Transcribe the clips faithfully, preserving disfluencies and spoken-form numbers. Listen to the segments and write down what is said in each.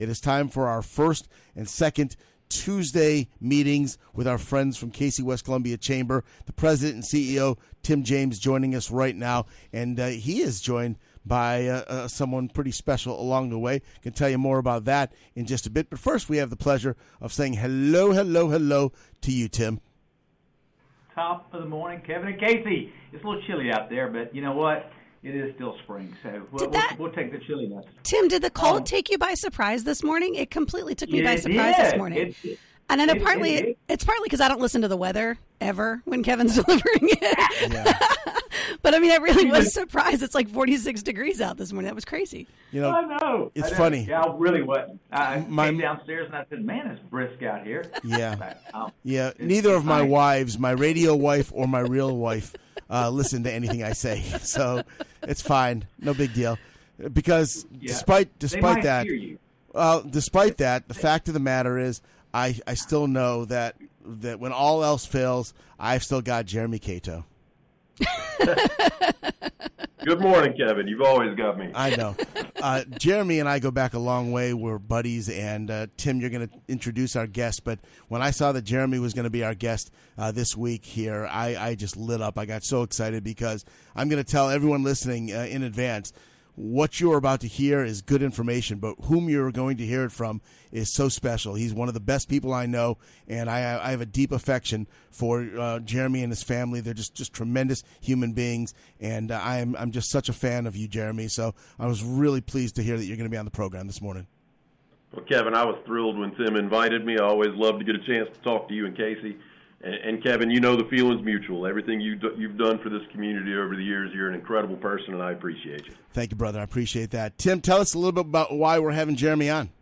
It is time for our first and second Tuesday meetings with our friends from K C West Columbia Chamber. The president and C E O, Tim James, joining us right now, and uh, he is joined by uh, uh, someone pretty special along the way. Can tell you more about that in just a bit. But first, we have the pleasure of saying hello, hello, hello to you, Tim. Top of the morning, Kevin and Casey. It's a little chilly out there, but you know what? It is still spring, so we'll, that, we'll, we'll take the chilliness. Tim, did the cold um, take you by surprise this morning? It completely took me it by surprise did. this morning. It, it, and I know it, partly it, it, it's partly because I don't listen to the weather ever when Kevin's delivering it. Yeah. But I mean, I really was surprised. It's like forty-six degrees out this morning. That was crazy. You know, I know. It's I know. funny. Yeah, I really wasn't. I My, came downstairs and I said, "Man, it's brisk out here." Yeah. But, um, yeah. Neither of my wives, my radio wife or my real wife, uh, listen to anything I say, so it's fine. No big deal. Because yeah. despite They despite might that, hear you. well, despite that, the fact of the matter is, I I still know that that when all else fails, I've still got Jeremy Cato. Good morning, Kevin. You've always got me. I know. Uh, Jeremy and I go back a long way. We're buddies. And, uh, Tim, you're going to introduce our guest. But when I saw that Jeremy was going to be our guest uh, this week here, I, I just lit up. I got so excited because I'm going to tell everyone listening uh, in advance, what you're about to hear is good information, but whom you're going to hear it from is so special. He's one of the best people I know, and I, I have a deep affection for uh, Jeremy and his family. They're just, just tremendous human beings, and uh, I'm I'm just such a fan of you, Jeremy. So I was really pleased to hear that you're going to be on the program this morning. Well, Kevin, I was thrilled when Tim invited me. I always love to get a chance to talk to you and Casey. And, and Kevin, you know the feeling's mutual. Everything you do, you've done for this community over the years, you're an incredible person, and I appreciate you. Thank you, brother. I appreciate that. Tim, tell us a little bit about why we're having Jeremy on.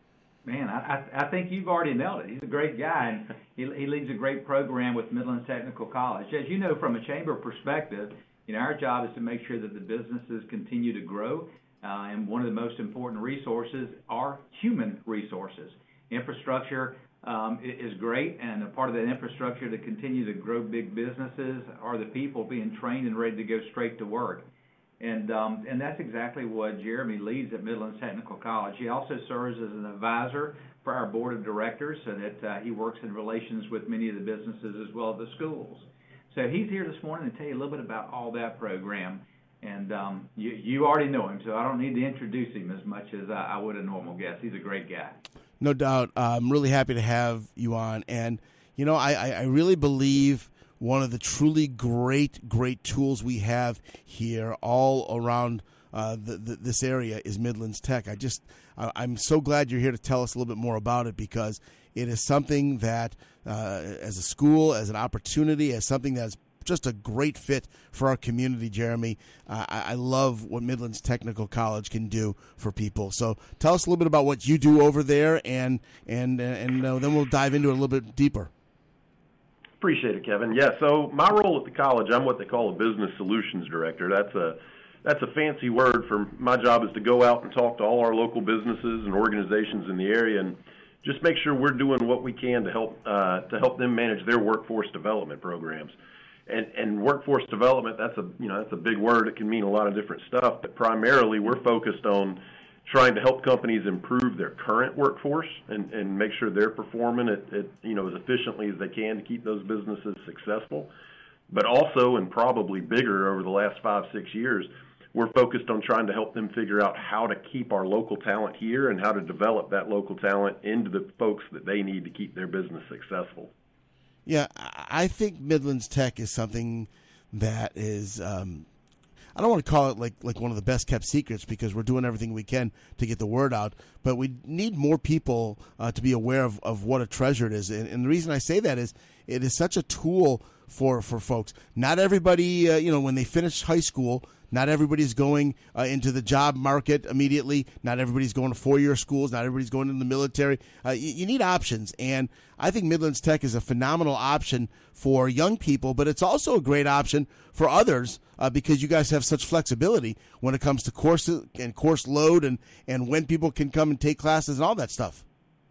Man, I, I think you've already nailed it. He's a great guy, and he, he leads a great program with Midlands Technical College. As you know, from a chamber perspective, you know, our job is to make sure that the businesses continue to grow, uh, and one of the most important resources are human resources. Infrastructure um, is great, and a part of that infrastructure to continue to grow big businesses are the people being trained and ready to go straight to work. And um, and that's exactly what Jeremy leads at Midlands Technical College. He also serves as an advisor for our board of directors, so that uh, he works in relations with many of the businesses as well as the schools. So he's here this morning to tell you a little bit about all that program. And um, you, you already know him, so I don't need to introduce him as much as I, I would a normal guest. He's a great guy. No doubt. Uh, I'm really happy to have you on. And, you know, I, I really believe one of the truly great, great tools we have here all around uh, the, the, this area is Midlands Tech. I just, I, I'm so glad you're here to tell us a little bit more about it, because it is something that, uh, as a school, as an opportunity, as something that's just a great fit for our community, Jeremy. Uh, I, I love what Midlands Technical College can do for people. So tell us a little bit about what you do over there, and and and uh, then we'll dive into it a little bit deeper. Appreciate it, Kevin. Yeah, so my role at the college, I'm what they call a business solutions director. That's a that's a fancy word for my job is to go out and talk to all our local businesses and organizations in the area and just make sure we're doing what we can to help uh, to help them manage their workforce development programs. And, and workforce development, that's a you know that's a big word. It can mean a lot of different stuff, but primarily we're focused on trying to help companies improve their current workforce and, and make sure they're performing it, it you know as efficiently as they can to keep those businesses successful. But also, and probably bigger over the last five, six years, we're focused on trying to help them figure out how to keep our local talent here and how to develop that local talent into the folks that they need to keep their business successful. Yeah, I think Midlands Tech is something that is, um, I don't want to call it like, like one of the best kept secrets, because we're doing everything we can to get the word out, but we need more people uh, to be aware of, of what a treasure it is. And, and the reason I say that is it is such a tool for, for folks. Not everybody, uh, you know, when they finish high school, not everybody's going uh, into the job market immediately. Not everybody's going to four-year schools. Not everybody's going into the military. Uh, you, you need options, and I think Midlands Tech is a phenomenal option for young people, but it's also a great option for others uh, because you guys have such flexibility when it comes to course and course load and, and when people can come and take classes and all that stuff.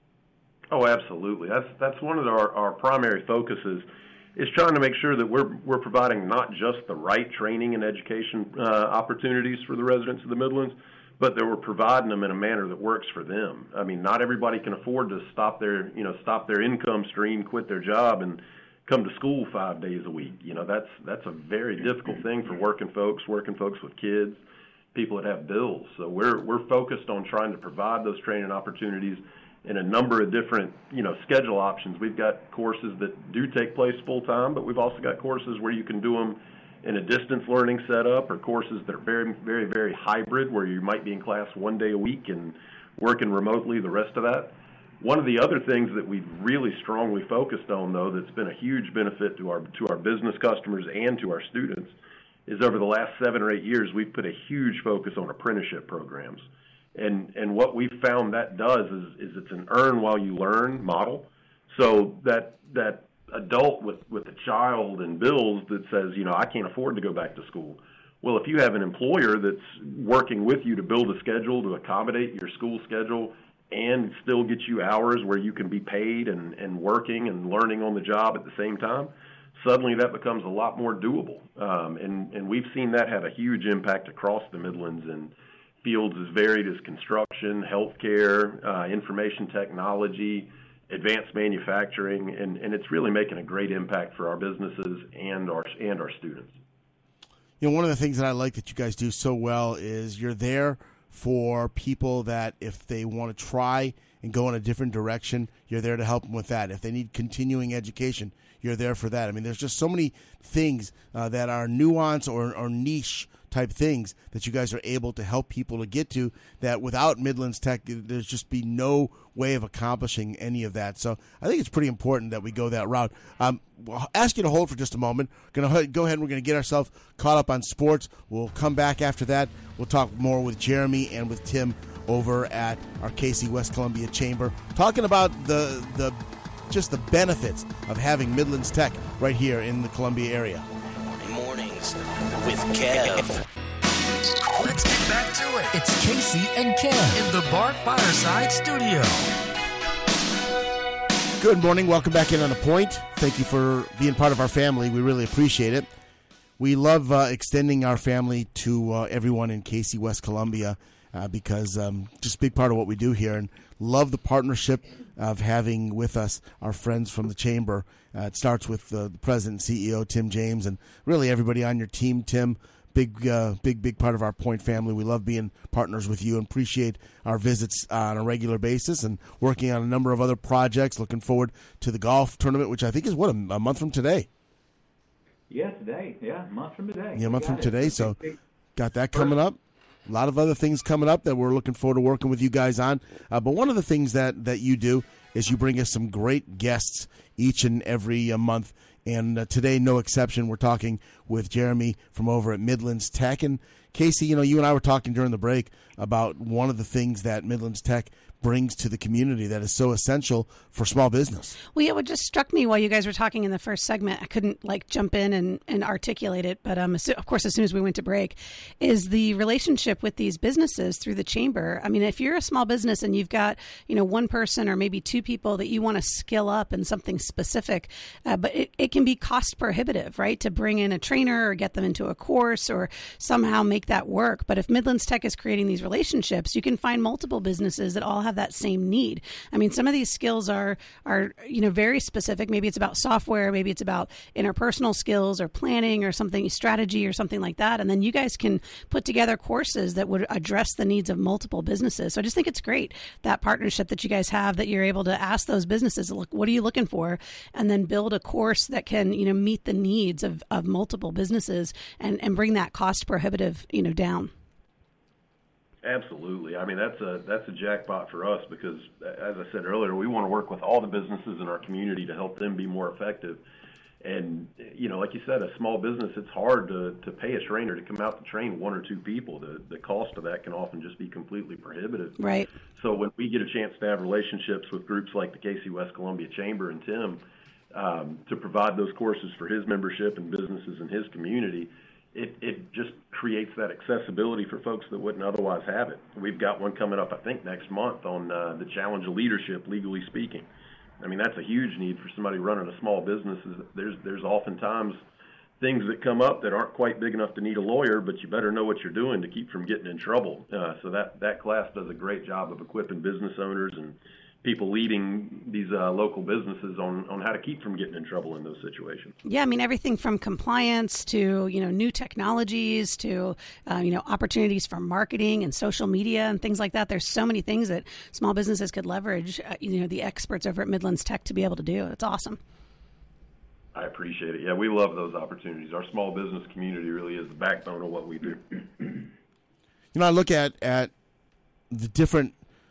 Oh, absolutely. That's that's one of our, our primary focuses. Is trying to make sure that we're we're providing not just the right training and education uh, opportunities for the residents of the Midlands, but that we're providing them in a manner that works for them. I mean, not everybody can afford to stop their, you know, stop their income stream, quit their job, and come to school five days a week. You know, that's that's a very difficult thing for working folks, working folks with kids, people that have bills. So we're we're focused on trying to provide those training opportunities in a number of different, you know, schedule options. We've got courses that do take place full time, but we've also got courses where you can do them in a distance learning setup, or courses that are very, very, very hybrid, where you might be in class one day a week and working remotely the rest of that. One of the other things that we've really strongly focused on, though, that's been a huge benefit to our to our business customers and to our students, is over the last seven or eight years, we've put a huge focus on apprenticeship programs. And and what we've found that does is, is it's an earn while you learn model. So that that adult with, with a child and bills that says, you know, I can't afford to go back to school. Well, if you have an employer that's working with you to build a schedule to accommodate your school schedule and still get you hours where you can be paid and, and working and learning on the job at the same time, suddenly that becomes a lot more doable. Um, and, and we've seen that have a huge impact across the Midlands in fields as varied as construction, healthcare, uh, information technology, advanced manufacturing, and, and it's really making a great impact for our businesses and our and our students. You know, one of the things that I like that you guys do so well is you're there for people that if they want to try and go in a different direction, you're there to help them with that. If they need continuing education, you're there for that. I mean, there's just so many things uh, that are nuance or, or niche type things that you guys are able to help people to get to, that without Midlands Tech, there's just be no way of accomplishing any of that. So I think it's pretty important that we go that route. Um, I'll ask you to hold for just a moment. Going to go ahead and we're going to get ourselves caught up on sports. We'll come back after that. We'll talk more with Jeremy and with Tim over at our K C West Columbia Chamber, talking about the the just the benefits of having Midlands Tech right here in the Columbia area. Mornings with Kev. Let's get back to it. It's Casey and Kev in the Bart Fireside Studio. Good morning. Welcome back in on The Point. Thank you for being part of our family. We really appreciate it. We love uh, extending our family to uh, everyone in K C West Columbia uh, because um, just a big part of what we do here, and love the partnership of having with us our friends from the Chamber. Uh, it starts with uh, the president and C E O, Tim James, and really everybody on your team. Tim, big, uh, big, big part of our Point family. We love being partners with you and appreciate our visits on a regular basis and working on a number of other projects. Looking forward to the golf tournament, which I think is, what, a, a month from today? Yeah, today. Yeah, a month from today. Yeah, a month from it. today. So got that coming up. A lot of other things coming up that we're looking forward to working with you guys on. Uh, but one of the things that, that you do is you bring us some great guests each and every uh, month. And uh, today, no exception, we're talking with Jeremy from over at Midlands Tech. And Casey, you know, you and I were talking during the break about one of the things that Midlands Tech brings to the community that is so essential for small business. Well, yeah, what just struck me while you guys were talking in the first segment, I couldn't like jump in and, and articulate it, but um, of course, as soon as we went to break, is the relationship with these businesses through the Chamber. I mean, if you're a small business and you've got, you know, one person or maybe two people that you want to skill up in something specific, uh, but it, it can be cost prohibitive, right, to bring in a trainer or get them into a course or somehow make that work. But if Midlands Tech is creating these relationships, you can find multiple businesses that all have that same need. I mean, some of these skills are, are, you know, very specific. Maybe it's about software, maybe it's about interpersonal skills or planning or something, strategy or something like that. And then you guys can put together courses that would address the needs of multiple businesses. So I just think it's great, that partnership that you guys have, that you're able to ask those businesses, look, what are you looking for? And then build a course that can, you know, meet the needs of, of multiple businesses and, and bring that cost prohibitive, you know, down. Absolutely. I mean, that's a that's a jackpot for us because, as I said earlier, we want to work with all the businesses in our community to help them be more effective. And, you know, like you said, a small business, it's hard to, to pay a trainer to come out to train one or two people. The, the cost of that can often just be completely prohibitive. Right. So when we get a chance to have relationships with groups like the K C West Columbia Chamber and Tim um, to provide those courses for his membership and businesses in his community, It, it just creates that accessibility for folks that wouldn't otherwise have it. We've got one coming up, I think, next month on uh, the challenge of leadership, legally speaking. I mean, that's a huge need for somebody running a small business. There's there's oftentimes things that come up that aren't quite big enough to need a lawyer, but you better know what you're doing to keep from getting in trouble. Uh, so that, that class does a great job of equipping business owners and people leading these uh, local businesses on, on how to keep from getting in trouble in those situations. Yeah, I mean, everything from compliance to, you know, new technologies to, uh, you know, opportunities for marketing and social media and things like that. There's so many things that small businesses could leverage, uh, you know, the experts over at Midlands Tech to be able to do. It's awesome. I appreciate it. Yeah, we love those opportunities. Our small business community really is the backbone of what we do. You know, I look at, at the different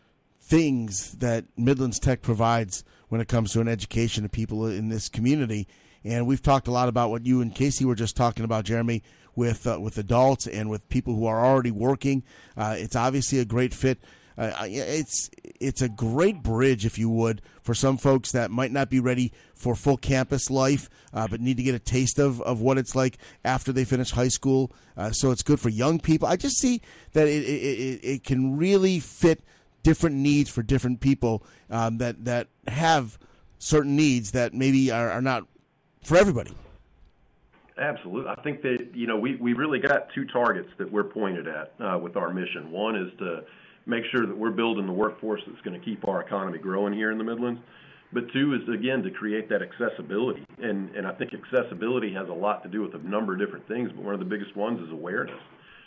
things that Midlands Tech provides when it comes to an education of people in this community. And we've talked a lot about what you and Casey were just talking about, Jeremy, with uh, with adults and with people who are already working. Uh, it's obviously a great fit. Uh, it's it's a great bridge, if you would, for some folks that might not be ready for full campus life, uh, but need to get a taste of, of what it's like after they finish high school. Uh, so it's good for young people. I just see that it it, it can really fit different needs for different people um, that that have certain needs that maybe are, are not for everybody. Absolutely. I think that, you know, we, we really got two targets that we're pointed at uh, with our mission. One is to make sure that we're building the workforce that's going to keep our economy growing here in the Midlands. But two is, again, to create that accessibility. And, and I think accessibility has a lot to do with a number of different things, but one of the biggest ones is awareness.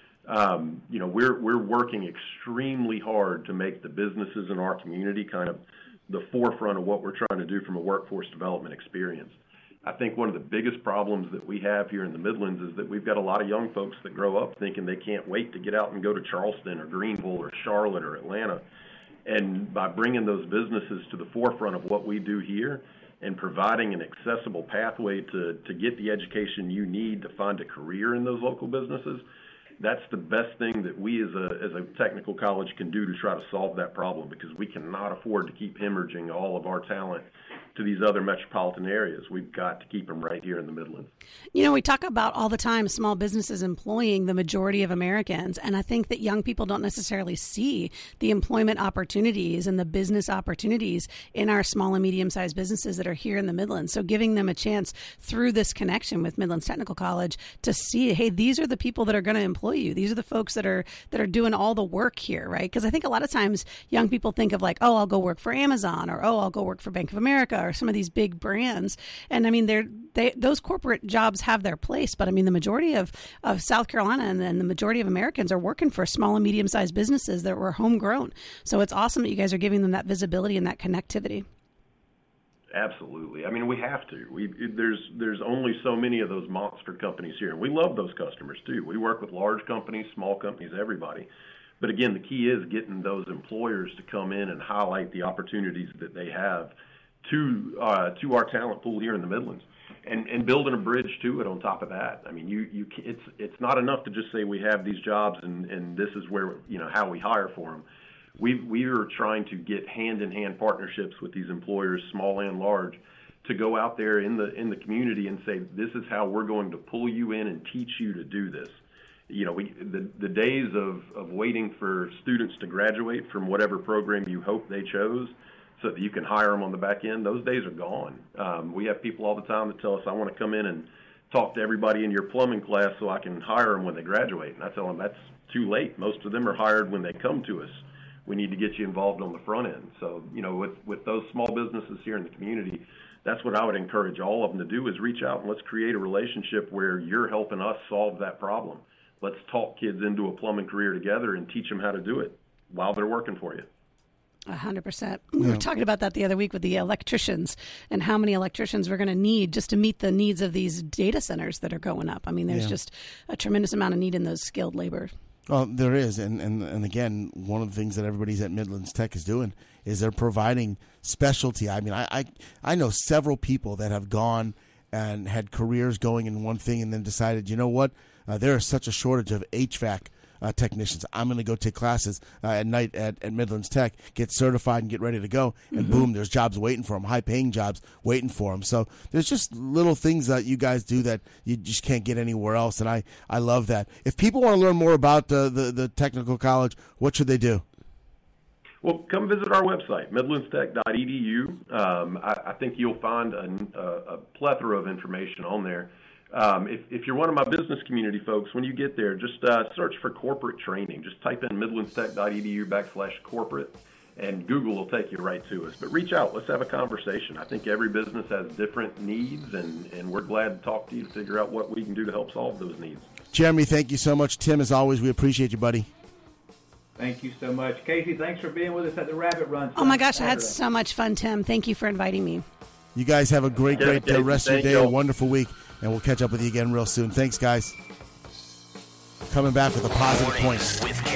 Um, you know, we're we're working extremely hard to make the businesses in our community kind of the forefront of what we're trying to do from a workforce development experience. I think one of the biggest problems that we have here in the Midlands is that we've got a lot of young folks that grow up thinking they can't wait to get out and go to Charleston or Greenville or Charlotte or Atlanta. And by bringing those businesses to the forefront of what we do here and providing an accessible pathway to, to get the education you need to find a career in those local businesses, that's the best thing that we as a as a technical college can do to try to solve that problem, because we cannot afford to keep hemorrhaging all of our talent to these other metropolitan areas. We've got to keep them right here in the Midlands. You know, we talk about all the time small businesses employing the majority of Americans, and I think that young people don't necessarily see the employment opportunities and the business opportunities in our small and medium-sized businesses that are here in the Midlands. So giving them a chance through this connection with Midlands Technical College to see, hey, these are the people that are going to employ you. These are the folks that are that are doing all the work here, right? Because I think a lot of times young people think of like, oh, I'll go work for Amazon, or oh, I'll go work for Bank of America, or some of these big brands. And I mean, they're they those corporate jobs have their place, but I mean, the majority of, of South Carolina and, and the majority of Americans are working for small and medium-sized businesses that were homegrown. So it's awesome that you guys are giving them that visibility and that connectivity. Absolutely. I mean, we have to. We there's there's only so many of those monster companies here, and we love those customers too. We work with large companies, small companies, everybody. But again, the key is getting those employers to come in and highlight the opportunities that they have to uh, to our talent pool here in the Midlands, and and building a bridge to it on top of that. I mean, you you it's it's not enough to just say we have these jobs and and this is where, you know, how we hire for them. We we are trying to get hand-in-hand partnerships with these employers, small and large, to go out there in the in the community and say, this is how we're going to pull you in and teach you to do this. You know, we the, the days of, of waiting for students to graduate from whatever program you hope they chose so that you can hire them on the back end, those days are gone. Um, we have people all the time that tell us, I want to come in and talk to everybody in your plumbing class so I can hire them when they graduate. And I tell them that's too late. Most of them are hired when they come to us. We need to get you involved on the front end. So, you know, with, with those small businesses here in the community, that's what I would encourage all of them to do, is reach out and let's create a relationship where you're helping us solve that problem. Let's talk kids into a plumbing career together and teach them how to do it while they're working for you. A hundred percent. We were talking about that the other week with the electricians and how many electricians we're going to need just to meet the needs of these data centers that are going up. I mean, there's yeah. just a tremendous amount of need in those skilled labor. Well, there is, and, and and again, one of the things that everybody's at Midlands Tech is doing is they're providing specialty. I mean, I, I, I know several people that have gone and had careers going in one thing and then decided, you know what, uh, there is such a shortage of H V A C uh, technicians. I'm going to go take classes uh, at night at, at Midlands Tech, get certified and get ready to go, and mm-hmm. boom, there's jobs waiting for them, high-paying jobs waiting for them. So there's just little things that you guys do that you just can't get anywhere else, and I, I love that. If people want to learn more about uh, the, the technical college, what should they do? Well, come visit our website, midlands tech dot e d u. Um, I, I think you'll find a, a, a plethora of information on there. Um, if, if you're one of my business community folks, when you get there, just uh, search for corporate training. Just type in midlandstech.edu backslash corporate, and Google will take you right to us. But reach out. Let's have a conversation. I think every business has different needs, and, and we're glad to talk to you to figure out what we can do to help solve those needs. Jeremy, thank you so much. Tim, as always, we appreciate you, buddy. Thank you so much. Casey, thanks for being with us at the Rabbit Run. Oh, my gosh, I had so much fun, Tim. Thank you for inviting me. You guys have a great, great uh, rest of your day, a wonderful week, and we'll catch up with you again real soon. Thanks, guys. Coming back with a positive point.